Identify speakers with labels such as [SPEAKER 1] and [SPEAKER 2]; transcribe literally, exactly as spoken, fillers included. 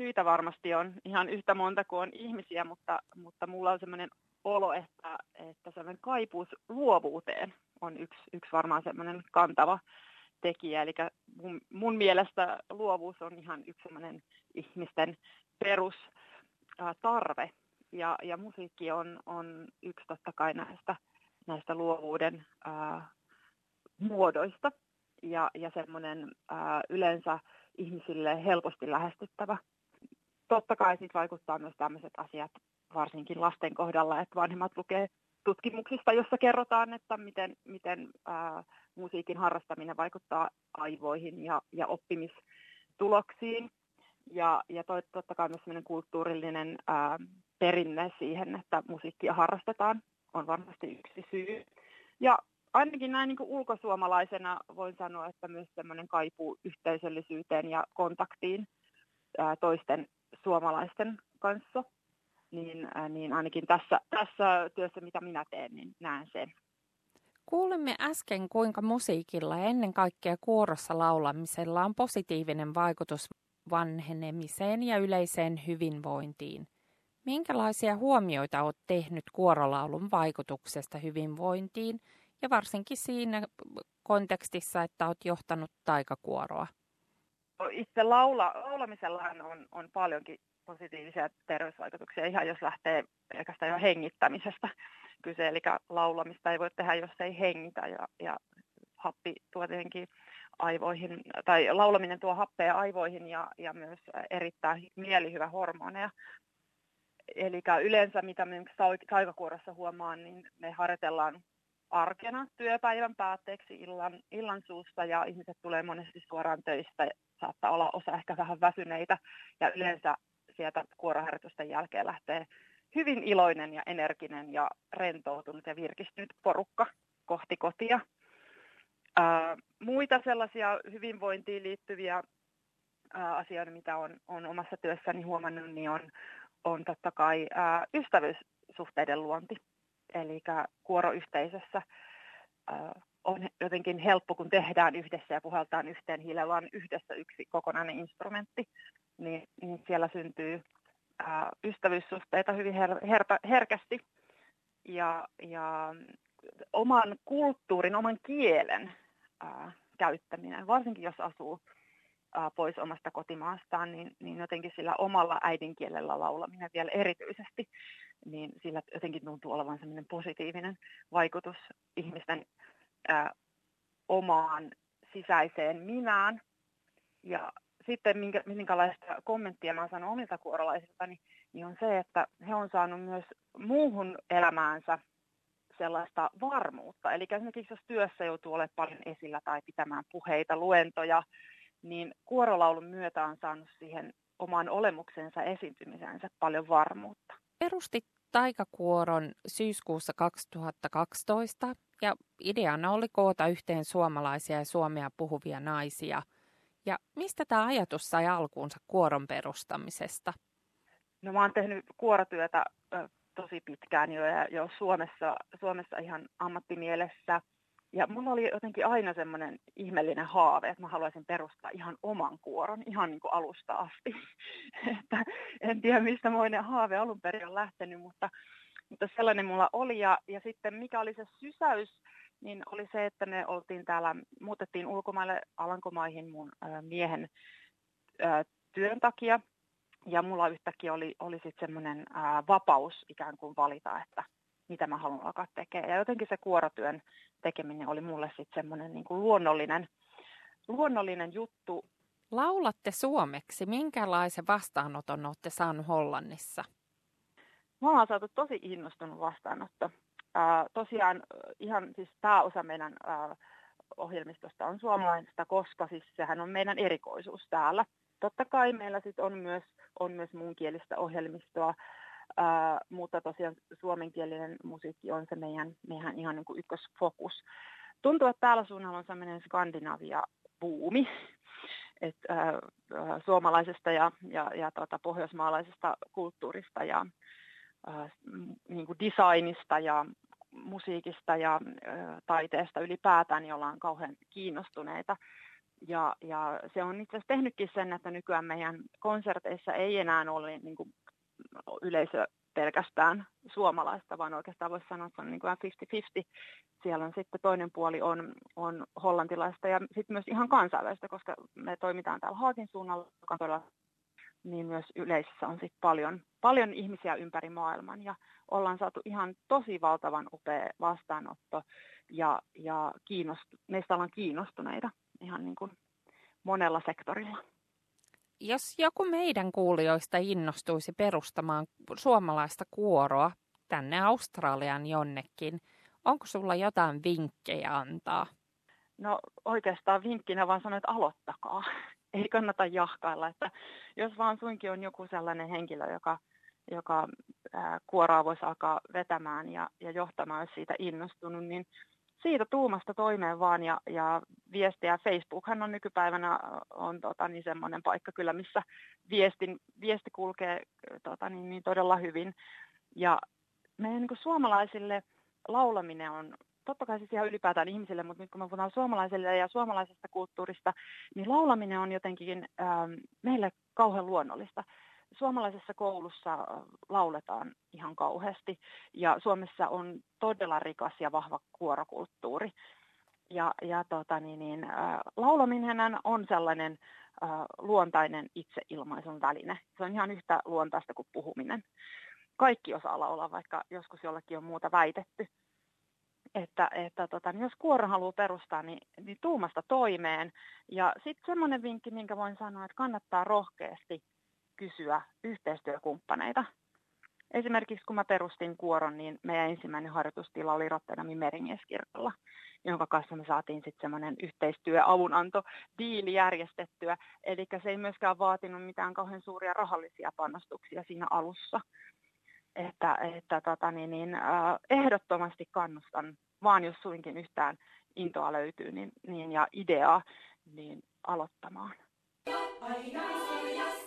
[SPEAKER 1] syitä varmasti on ihan yhtä monta kuin on ihmisiä, mutta, mutta mulla on semmoinen olo, että, että semmoinen kaipuus luovuuteen on yksi, yksi varmaan semmoinen kantava tekijä. Eli mun, mun mielestä luovuus on ihan yksi semmoinen ihmisten perustarve. Ja, ja musiikki on, on yksi totta kai näistä, näistä luovuuden ää, muodoista. Ja, ja semmoinen ää, yleensä ihmisille helposti lähestyttävä. Totta kai siitä vaikuttaa myös tämmöiset asiat, varsinkin lasten kohdalla, että vanhemmat lukee tutkimuksista, jossa kerrotaan, että miten, miten ää, musiikin harrastaminen vaikuttaa aivoihin ja, ja oppimistuloksiin. Ja, ja to, totta kai myös sellainen kulttuurillinen ää, perinne siihen, että musiikkia harrastetaan, on varmasti yksi syy. Ja ainakin näin niin kuin ulkosuomalaisena voin sanoa, että myös semmoinen kaipuu yhteisöllisyyteen ja kontaktiin ää, toisten suomalaisten kanssa. Niin, ää, niin ainakin tässä, tässä työssä, mitä minä teen, niin näen sen.
[SPEAKER 2] Kuulimme äsken, kuinka musiikilla ja ennen kaikkea kuorossa laulamisella on positiivinen vaikutus vanhenemiseen ja yleiseen hyvinvointiin. Minkälaisia huomioita olet tehnyt kuorolaulun vaikutuksesta hyvinvointiin ja varsinkin siinä kontekstissa, että olet johtanut taikakuoroa?
[SPEAKER 1] Itse laula, laulamisellahan on, on paljonkin positiivisia terveysvaikutuksia, ihan jos lähtee pelkästään jo hengittämisestä kyse. Eli laulamista ei voi tehdä, jos ei hengitä ja, ja happi tuo tietenkin aivoihin, tai laulaminen tuo happea aivoihin ja, ja myös erittää mielihyvähormoneja. Eli yleensä, mitä me taikakuorossa huomaan, niin me harjoitellaan arkena työpäivän päätteeksi illan, illan suusta ja ihmiset tulee monesti suoraan töistä. Saattaa olla osa ehkä vähän väsyneitä ja yleensä sieltä kuoroharjoitusten jälkeen lähtee hyvin iloinen ja energinen ja rentoutunut ja virkistynyt porukka kohti kotia. Ää, muita sellaisia hyvinvointiin liittyviä ää, asioita, mitä on, on omassa työssäni huomannut, niin on, on totta kai ää, ystävyyssuhteiden luonti. Eli kuoroyhteisössä ää, on jotenkin helppo, kun tehdään yhdessä ja puhaltaan yhteen hiilellä on yhdessä yksi kokonainen instrumentti, niin, niin siellä syntyy ää, ystävyyssuhteita hyvin her, herpä, herkästi. Ja, ja oman kulttuurin, oman kielen ää, käyttäminen, varsinkin jos asuu ää, pois omasta kotimaastaan, niin, niin jotenkin sillä omalla äidinkielellä laulaminen vielä erityisesti, niin sillä jotenkin tuntuu olevan sellainen positiivinen vaikutus ihmisten ää, omaan sisäiseen minään. Ja sitten minkä, minkälaista kommenttia mä oon saanut omilta kuorolaisiltani, niin on se, että he on saanut myös muuhun elämäänsä sellaista varmuutta. Eli esimerkiksi jos työssä joutuu olemaan paljon esillä tai pitämään puheita, luentoja, niin kuorolaulun myötä on saanut siihen omaan olemuksensa esiintymisensä paljon varmuutta.
[SPEAKER 2] Perustit taikakuoron syyskuussa kaksituhattakaksitoista ja ideana oli koota yhteen suomalaisia ja suomea puhuvia naisia. Ja mistä tämä ajatus sai alkuunsa kuoron perustamisesta?
[SPEAKER 1] No mä oon tehnyt kuorotyötä ö, tosi pitkään jo ja jo Suomessa, Suomessa ihan ammattimielessä. Ja mulla oli jotenkin aina semmoinen ihmeellinen haave, että mä haluaisin perustaa ihan oman kuoron, ihan niin kuin alusta asti. Että en tiedä, mistä moinen haave alun perin on lähtenyt, mutta, mutta sellainen mulla oli. Ja, ja sitten mikä oli se sysäys, niin oli se, että me oltiin täällä, muutettiin ulkomaille Alankomaihin mun ä, miehen ä, työn takia. Ja mulla yhtäkkiä oli, oli sitten semmoinen ä, vapaus ikään kuin valita, että mitä mä haluan alkaa tekemään. Ja jotenkin se kuorotyön tekeminen oli mulle sitten semmoinen niin kuin luonnollinen, luonnollinen juttu.
[SPEAKER 2] Laulatte suomeksi. Minkälaisen vastaanoton olette saanut Hollannissa?
[SPEAKER 1] Me ollaan saatu tosi innostunut vastaanotto. Ää, tosiaan ihan siis pääosa meidän ää, ohjelmistosta on suomalaista, koska siis sehän on meidän erikoisuus täällä. Totta kai meillä sit on myös, on myös muunkielistä ohjelmistoa, ää, mutta tosiaan suomenkielinen musiikki on se meidän, meidän ihan niin kuin ykkösfokus. Tuntuu, että täällä suunnalla on sellainen Skandinavia-buumi, että ää, suomalaisesta ja, ja, ja tota, pohjoismaalaisesta kulttuurista ja ää, niin kuin designista ja musiikista ja ää, taiteesta ylipäätään, niin ollaan kauhean kiinnostuneita. Ja, ja se on itse asiassa tehnytkin sen, että nykyään meidän konserteissa ei enää ole niin kuin yleisö pelkästään suomalaista, vaan oikeastaan voisi sanoa, että se on niin kuin viisikymmentä viisikymmentä. Siellä on sitten toinen puoli on, on hollantilaista ja sitten myös ihan kansainvälistä, koska me toimitaan täällä Haagin suunnalla, joka on todella, niin myös yleisössä on sitten paljon, paljon ihmisiä ympäri maailman ja ollaan saatu ihan tosi valtavan upea vastaanotto ja, ja kiinnost, meistä ollaan kiinnostuneita ihan niin kuin monella sektorilla.
[SPEAKER 2] Jos joku meidän kuulijoista innostuisi perustamaan suomalaista kuoroa tänne Australiaan jonnekin, onko sulla jotain vinkkejä antaa?
[SPEAKER 1] No oikeastaan vinkkinä vaan sanoa, että aloittakaa. Ei kannata jahkailla, että jos vaan suinkin on joku sellainen henkilö, joka, joka ää, kuoroa voisi alkaa vetämään ja, ja johtamaan, jos siitä innostunut, niin siitä tuumasta toimeen vaan ja, ja viestiä. Facebookhan on nykypäivänä on tota, niin semmoinen paikka kyllä, missä viestin, viesti kulkee tota, niin, niin todella hyvin. Ja meidän niin kuin suomalaisille laulaminen on, totta kai siis ihan ylipäätään ihmisille, mutta nyt kun me puhutaan suomalaisille ja suomalaisesta kulttuurista, niin laulaminen on jotenkin ähm, meille kauhean luonnollista. Suomalaisessa koulussa lauletaan ihan kauheasti ja Suomessa on todella rikas ja vahva kuorokulttuuri. Ja, ja tota, niin, niin, äh, laulaminen on sellainen äh, luontainen itseilmaisun väline. Se on ihan yhtä luontaista kuin puhuminen. Kaikki osaa laulaa, vaikka joskus jollakin on muuta väitetty. Että, että tota, niin jos kuoron haluaa perustaa, niin, niin tuumasta toimeen. Ja sitten semmoinen vinkki, minkä voin sanoa, että kannattaa rohkeasti kysyä yhteistyökumppaneita. Esimerkiksi kun mä perustin kuoron, niin meidän ensimmäinen harjoitustila oli Rotterdamin merimieskirkolla, jonka kanssa me saatiin sitten semmoinen yhteistyöavunanto diili järjestettyä. Eli se ei myöskään vaatinut mitään kauhean suuria rahallisia panostuksia siinä alussa. Että, että tota, niin, niin, äh, ehdottomasti kannustan, vaan jos suinkin yhtään intoa löytyy niin, niin, ja ideaa, niin aloittamaan. Ja, aina,